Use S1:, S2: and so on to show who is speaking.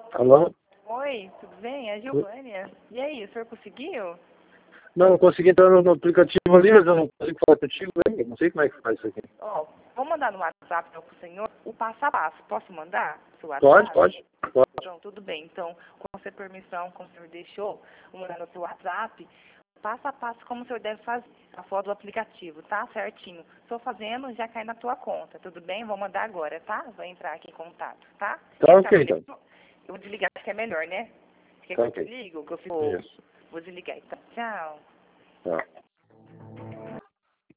S1: Alô?
S2: Oi, tudo bem? É a Giovânia. E aí, o senhor conseguiu?
S1: Não, eu consegui entrar no aplicativo ali, mas eu não consigo falar contigo, né? Não sei como é que faz isso aqui.
S2: Ó, vou mandar no WhatsApp para o senhor o passo a passo. Posso mandar seu WhatsApp?
S1: Pode.
S2: Pronto, tudo bem. Então, com a sua permissão, como o senhor deixou, vou mandar no seu WhatsApp, passo a passo como o senhor deve fazer. A foto do aplicativo, tá? Certinho. Estou fazendo, já cai na tua conta, tudo bem? Vou mandar agora, tá? Vai entrar aqui em contato, tá?
S1: Tá
S2: Quer
S1: ok,
S2: saber?
S1: então.
S2: Eu vou desligar, acho que é melhor, né? Quer que
S1: Tá
S2: eu
S1: ok.
S2: desligo? Que eu fico...
S1: Isso.
S2: Vou desligar, então. Tchau.
S1: Tá.